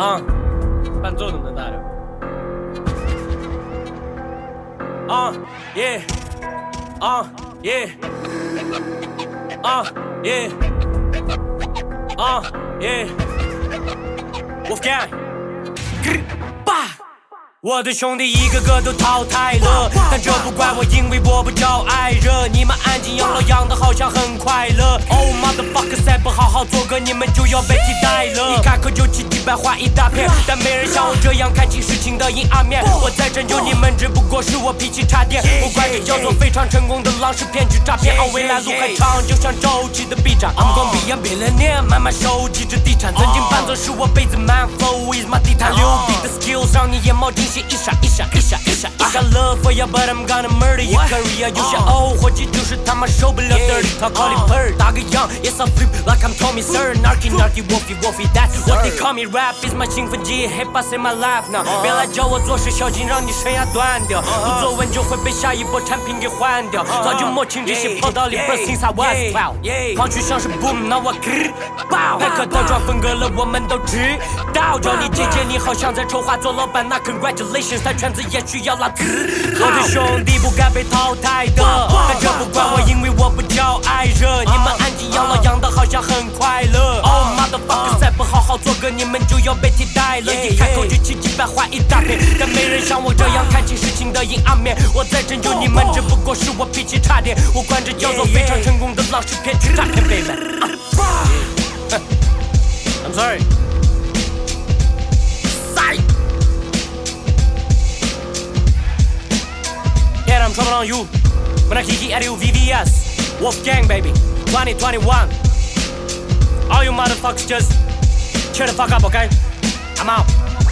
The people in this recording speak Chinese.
伴奏能不能大点？Yeah， yeah， yeah， yeah， Wolfgang， 我的兄弟一个个都淘汰了，但这不怪我，因为我不招爱惹。你们安静养老养的好像很快乐。Oh motherfucker， 再不好好做歌，你们就要被替代了。一开口就气急败坏一大片，但没人像我这样看清事情的阴暗面。我在拯救你们，只不过是我脾气差点。我管这叫做非常成功的狼是骗局诈骗。未来路很长，就像周期的臂展。I'm gonna be a billionaire， 慢慢收集着地产。曾经伴奏是我杯子满 ，flow is my 地毯。牛逼的 skills 让你眼冒金星一闪一闪一闪一闪一闪。Love for you but I'm gonna murder your career。有些伙计就是他妈受不了 dirty talk call it purr。打个样 ，yes I flip like I'm Tommy Sir。Narky narky wolfy wolfy，that's what they call me。Rap is my 兴奋剂 ，hip hop is my life now。别来教我做事小心让你生涯断掉。不做稳就会被下一波产品给换掉。早就摸清这些破道理 ，but since I was 12，黄区像是 boom， 那我爆。麦克倒转分割了，我们都知道。叫你姐姐，你好像在筹划做老板，那 congratulations， 在圈子也需要拉资。我的兄弟不该被淘汰的，但这不怪我，因为我不叫爱惹。你们安静养老养的好像很快乐。Oh motherfucker， 再不好好做歌，你们就要被替代了。一开口就气急败坏一大片，但没人像我这样看清事情的阴暗面。我在拯救你们，只不过是我脾气差点。我管这叫做非常成功的狼是骗局诈骗 ，baby。I'm sorry。I'm trouble on you when I kick it at you VVS Wolfgang baby 2021 All you motherfuckers just chill the fuck up okay I'm out